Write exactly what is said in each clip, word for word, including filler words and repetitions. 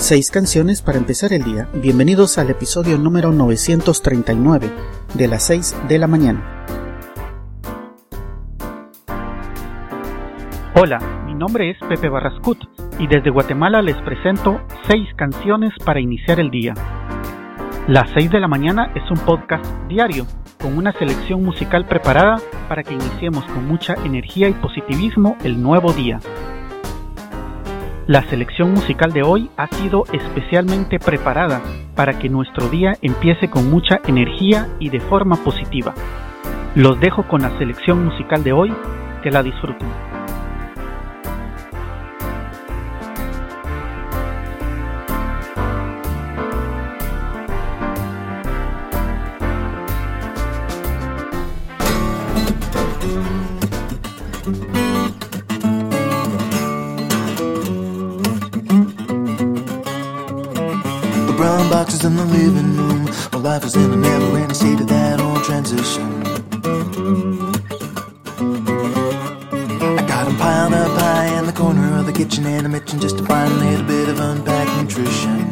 Seis canciones para empezar el día. Bienvenidos al episodio número novecientos treinta y nueve de las seis de la mañana. Hola, mi nombre es Pepe Barrascut y desde Guatemala les presento seis canciones para iniciar el día. Las seis de la mañana es un podcast diario con una selección musical preparada para que iniciemos con mucha energía y positivismo el nuevo día. La selección musical de hoy ha sido especialmente preparada para que nuestro día empiece con mucha energía y de forma positiva. Los dejo con la selección musical de hoy, que la disfruten. Brown boxes in the living room. My life is in a never-ending state of that old transition. I got them piled up high in the corner of the kitchen, and I'm itching just to find a little bit of unpacked nutrition.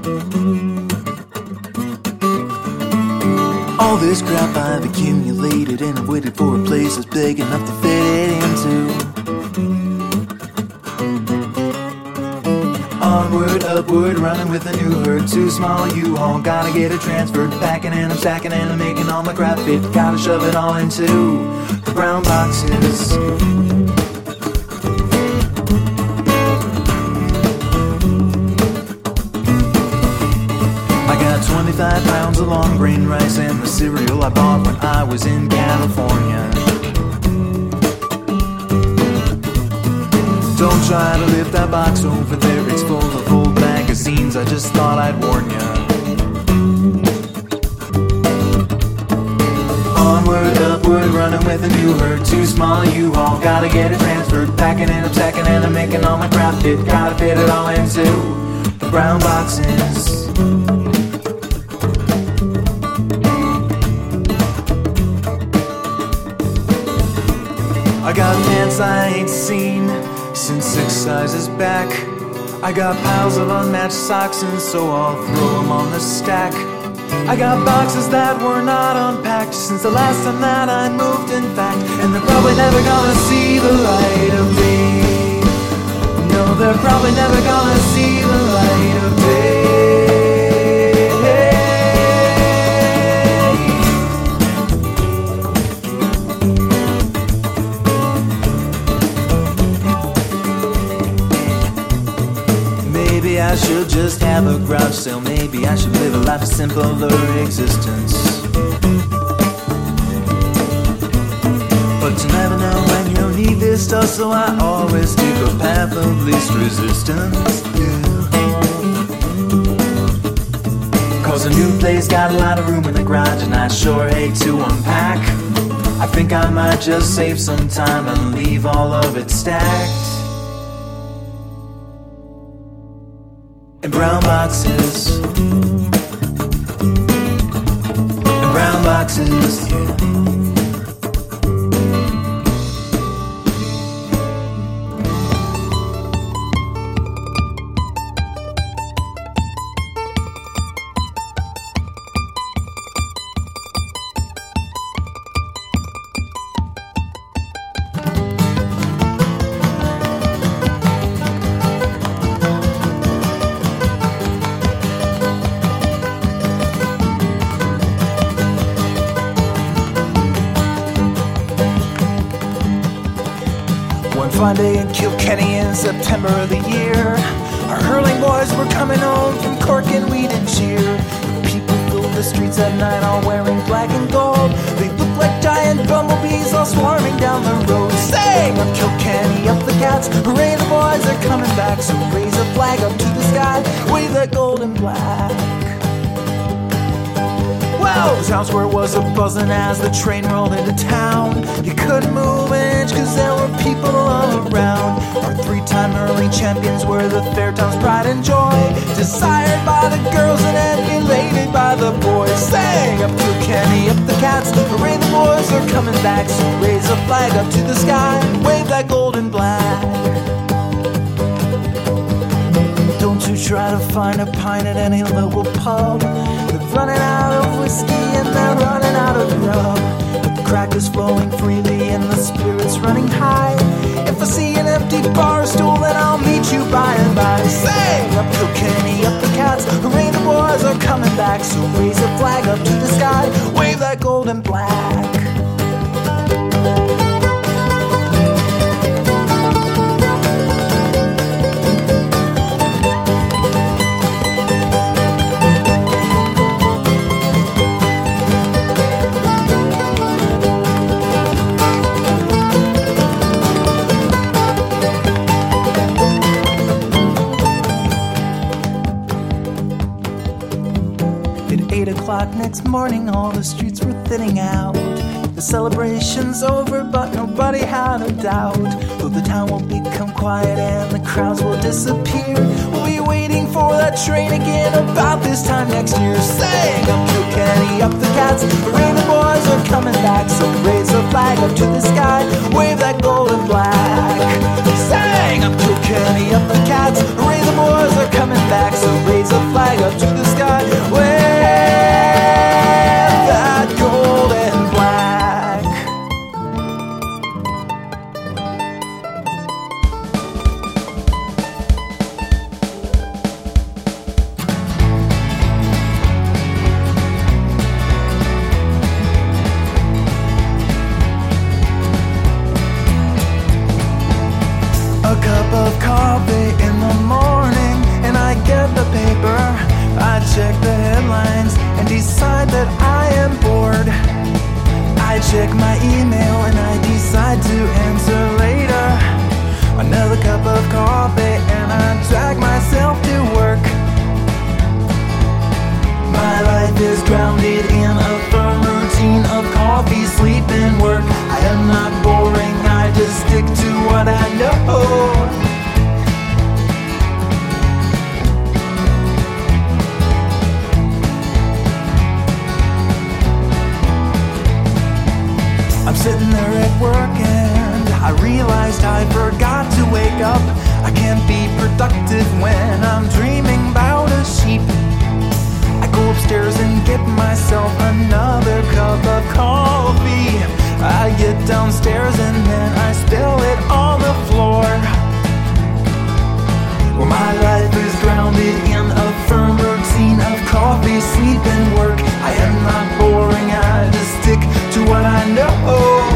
All this crap I've accumulated, and I've waited for a place that's big enough to fit it into. Onward, upward, running with a new herd. Too small U-Haul, gotta get it transferred. Packing and I'm stacking and I'm making all my crap fit. Gotta shove it all into the brown boxes. I got twenty-five pounds of long grain rice and the cereal I bought when I was in California. Don't try to lift that box over there, it's full of old magazines, I just thought I'd warn ya. Onward, upward, running with a new herd. Too small U-Haul, gotta get it transferred. Packing and I'm stacking and I'm making all my crap fit. Gotta fit it all into the brown boxes. I got pants I ain't seen since six sizes back. I got piles of unmatched socks, and so I'll throw them on the stack. I got boxes that were not unpacked since the last time that I moved, in fact. And they're probably never gonna see the light of day. No, they're probably never gonna see the light of day. Maybe I should just have a garage sale. Maybe I should live a life of simpler existence. But you never know when you'll need this stuff, so I always take a path of least resistance. Yeah. Cause a new place got a lot of room in the garage, and I sure hate to unpack. I think I might just save some time and leave all of it stacked in brown boxes, in brown boxes, yeah. One fine day in Kilkenny in September of the year, our hurling boys were coming home from Cork and weed and cheer. The people filled the streets at night all wearing black and gold. They looked like giant bumblebees all swarming down the road. Sing up Kilkenny, up the Cats, hooray the boys are coming back. So raise a flag up to the sky, wave that gold and black. Well, the town square was a-buzzing as the train rolled into town. You couldn't move an inch cause there were people all around. Our three-time hurling champions were the Fairtown's pride and joy, desired by the girls and emulated by the boys. Sang up Kilkenny, up the Cats, hooray the boys are coming back. So raise a flag up to the sky and wave that gold and black. Don't you try to find a pint at any local pub. They're running out of whiskey and they're running out of grub. But the crack is flowing freely and the spirit's running high. If I see an empty bar stool, then I'll meet you by and by. Say, up Kilkenny, up the cats, hooray, the boys are coming back. So raise a flag up to the sky, wave that gold and black. Next morning all the streets were thinning out. The celebration's over but nobody had a doubt. Though the town will become quiet and the crowds will disappear, we'll be waiting for that train again about this time next year. Sing up Kilkenny, up the cats, hooray, the boys are coming back. So raise a flag up to the sky, wave that gold and black. Sing up Kilkenny, up the cats, hooray, the boys are coming back. So raise a flag up to the sky, wave gold and black. A cup of coffee in the morning and I get the paper. I check the headlines and decide that I am bored. I check my email and I decide to answer later. Another cup of coffee and I drag myself to work. My life is grounded in a firm routine of coffee, sleep and work. I am not boring, I just stick to what I know. I'm sitting there at work and I realized I forgot to wake up. I can't be productive when I'm dreaming about a sheep. I go upstairs and get myself another cup of coffee. I get downstairs and then I spill it on the floor. Well, my life is grounded in a firm routine of coffee, sleep and work. I am not boring, I just stick to what I know.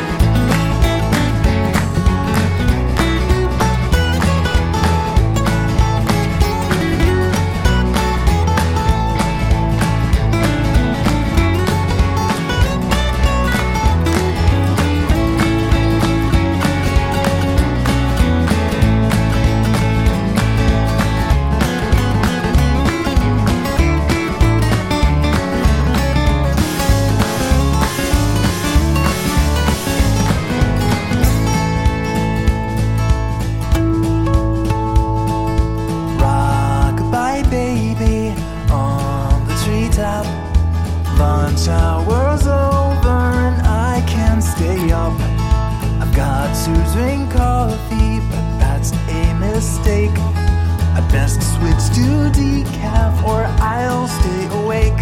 Lunch hour's over and I can't stay up. I've got to drink coffee, but that's a mistake. I'd best switch to decaf or I'll stay awake.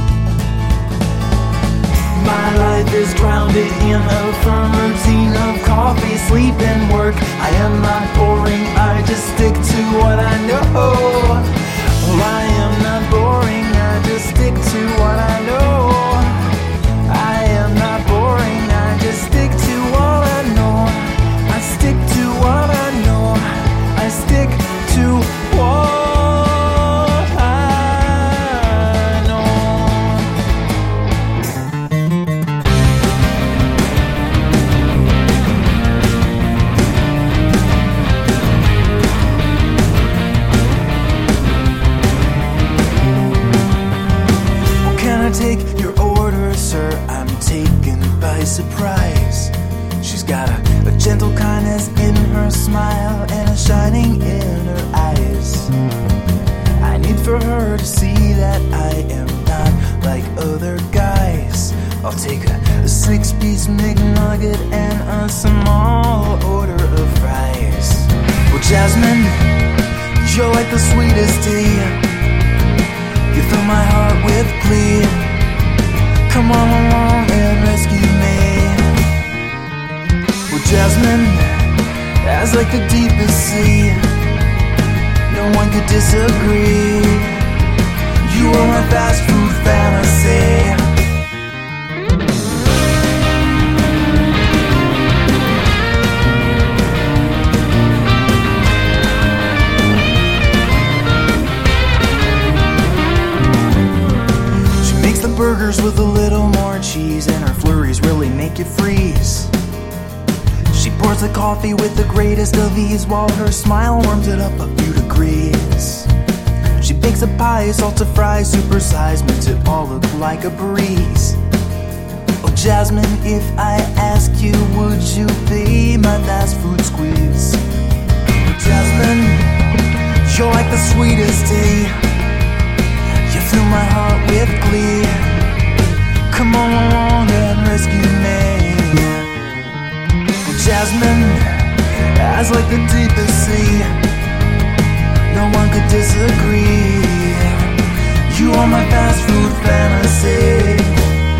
My life is grounded in a firm routine of coffee, sleep and work. I am not boring, I just stick to what I know. Well, I am not boring, I just stick to what I know. I am not boring, I just stick to what I know. I stick to what I know. I stick to what I know. Well, can I take your order, sir? I'm taken by surprise. She's got a, a gentle kindness in her smile and a shining in her eyes. I need for her to see that I am not like other guys. I'll take a, a six-piece McNugget and a small order of fries. Well, Jasmine, You're like the sweetest tea. You fill my heart with glee. Come on along and rescue me. Well, Jasmine, as like the deepest sea, no one could disagree. You are my fast food fantasy. Burgers with a little more cheese, and her flurries really make you freeze. She pours the coffee with the greatest of ease, while her smile warms it up a few degrees. She bakes a pie, salsa fries, supersized, makes it all look like a breeze. Oh Jasmine, if I ask you, would you be my fast food squeeze? Oh Jasmine, you're like the sweetest tea. You fill my heart with glee. Come on along and rescue me. Well, Jasmine, as like the deepest sea, no one could disagree. You are my fast food fantasy.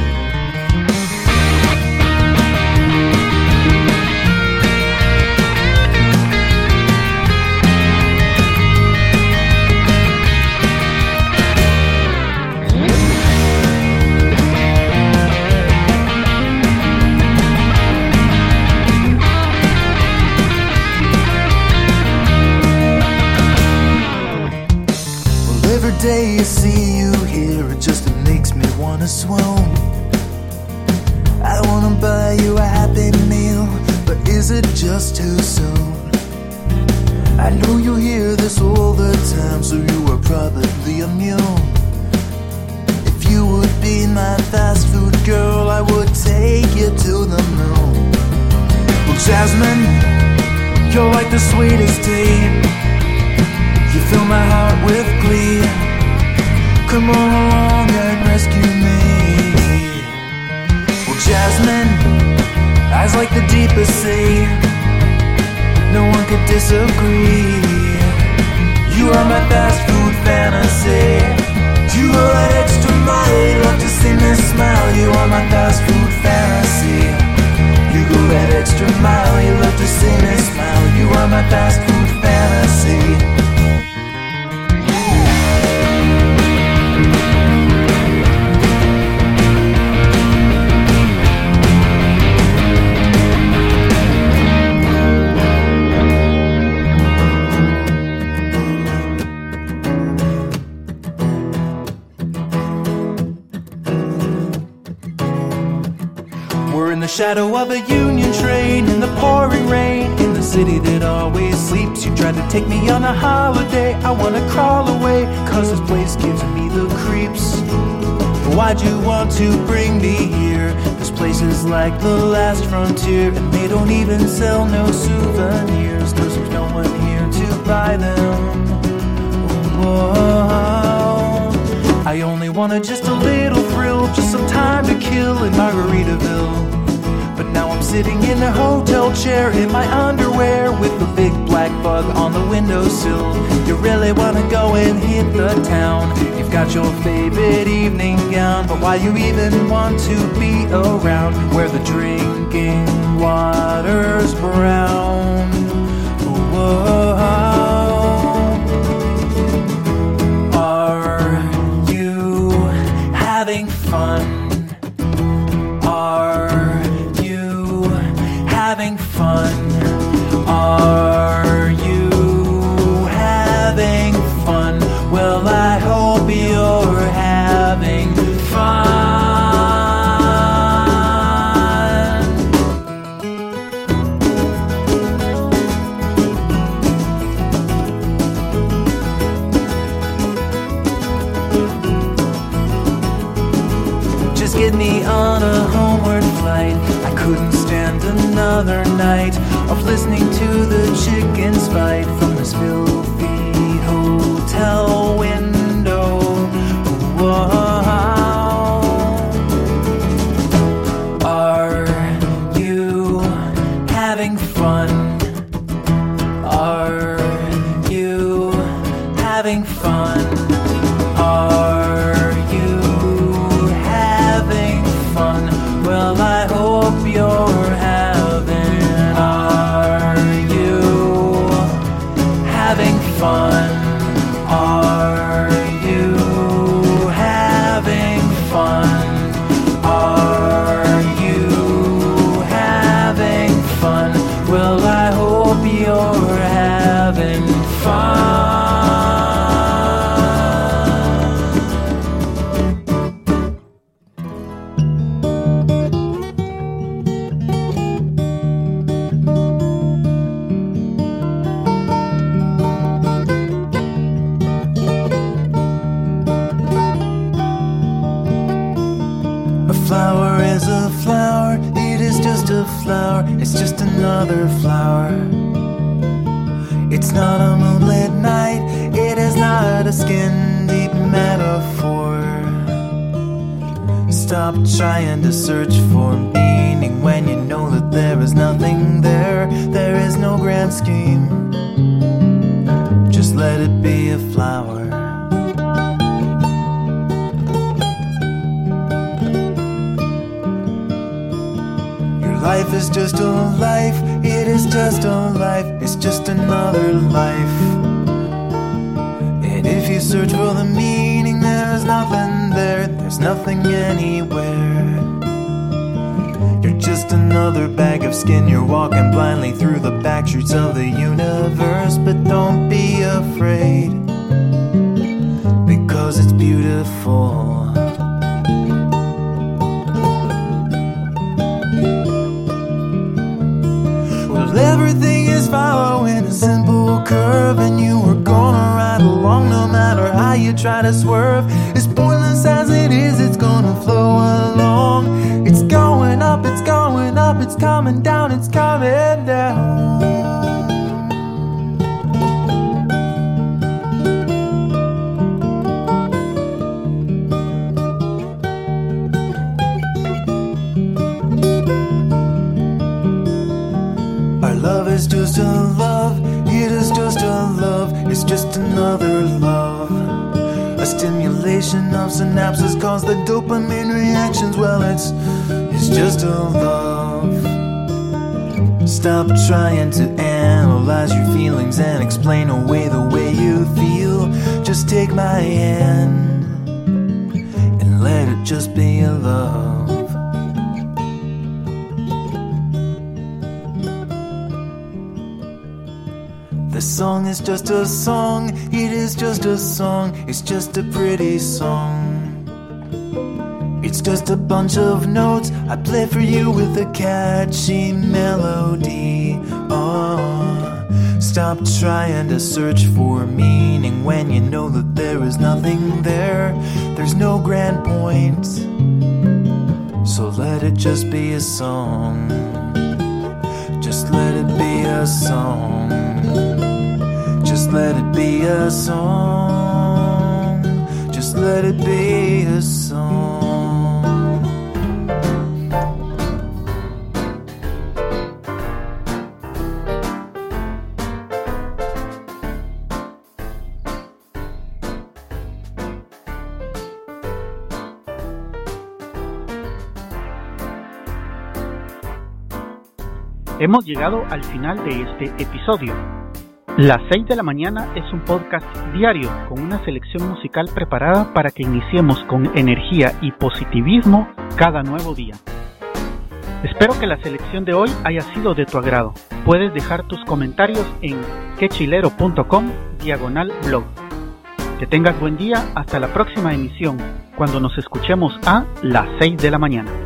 Day I see you here, it just makes me wanna swoon. I wanna buy you a happy meal, but is it just too soon? I know you hear this all the time, so you are probably immune. If you would be my fast food girl, I would take you to the moon. Well Jasmine, you're like the sweetest tea. You fill my heart with glee. Come on along and rescue me. Well Jasmine, eyes like the deepest sea, no one could disagree. You are my fast food fantasy. You go that extra mile, love to see me smile. You are my fast food fantasy. You go that extra mile, you love to see me smile. You are my fast food fantasy. The shadow of a Union train, in the pouring rain, in the city that always sleeps. You tried to take me on a holiday, I wanna crawl away, cause this place gives me the creeps. Why'd you want to bring me here? This place is like the last frontier, and they don't even sell no souvenirs, cause there's no one here to buy them. Whoa. I only wanted just a little thrill, just some time to kill in Margaritaville. But now I'm sitting in a hotel chair in my underwear with a big black bug on the windowsill. You really wanna go and hit the town. You've got your favorite evening gown, but why you even want to be around where the drinking water's brown? Whoa. Are you having fun? Having fun? Are you having fun? Well, I hope you're having fun. Just get me on a homeward flight. I couldn't stand another night of listening to the chickens fight from this filthy hotel window. Whoa. Are you having fun? Are you flower, it's just another flower. It's not a moonlit night, it is not a skin-deep metaphor. Stop trying to search for meaning when you know that there is nothing there. There is no grand scheme, just let it be a flower. Life is just a life, it is just a life, it's just another life. And if you search for the meaning, there's nothing there, there's nothing anywhere. You're just another bag of skin, you're walking blindly through the back streets of the universe. But don't be afraid, because it's beautiful. Everything is following a simple curve, and you are gonna ride along no matter how you try to swerve. As pointless as it is, it's gonna flow along. It's going up, it's going up, it's coming down, it's coming down. Love is just a love, it is just a love, it's just another love. A stimulation of synapses cause the dopamine reactions. Well, it's, it's just a love. Stop trying to analyze your feelings and explain away the way you feel. Just take my hand and let it just be a love. The song is just a song, it is just a song, it's just a pretty song. It's just a bunch of notes I play for you with a catchy melody. Oh, stop trying to search for meaning when you know that there is nothing there. There's no grand point, so let it just be a song. Just let it be a song. Just let it be a song. Just let it be a song. Hemos llegado al final de este episodio. Las seis de la mañana es un podcast diario con una selección musical preparada para que iniciemos con energía y positivismo cada nuevo día. Espero que la selección de hoy haya sido de tu agrado. Puedes dejar tus comentarios en quechilero.com diagonal blog. Que tengas buen día, hasta la próxima emisión, cuando nos escuchemos a las seis de la mañana.